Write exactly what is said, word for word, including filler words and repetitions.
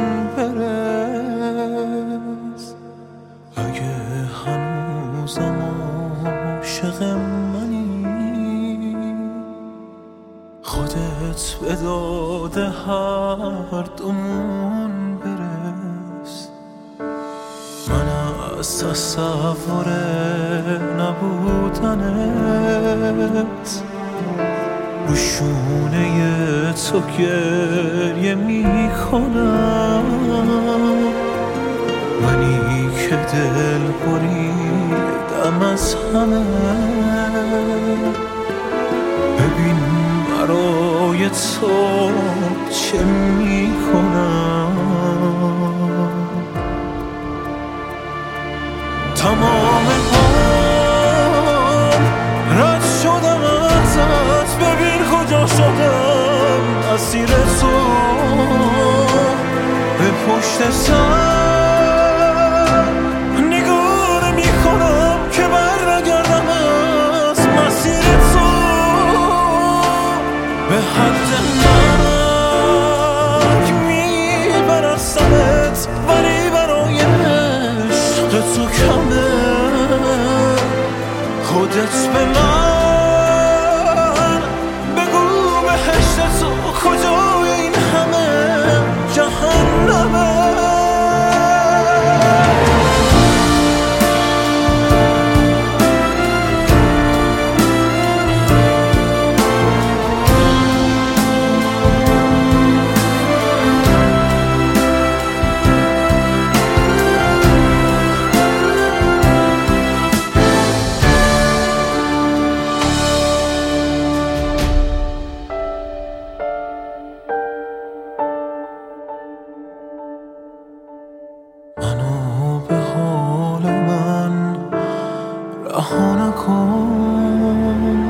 برس. اگه هنوزم عاشق منی، خودت به داد هر دومون برس. من از تصور نبودنت رو شونه تو گریه میکنم، منی که دل بریدم از همه. ببین برای تو چه میکنم، تمام پام رد شدم ازت. ببین کجا شدم اسیر تو، به پشت سر نگاه میکنم که بر نگردم از مسیر تو. به حد مرگ میبرستمت، ولی برای عشق تو کمه. خودت به من بگو بهشت تو کجای این همه جهنمه. منو به حال من رها نکن،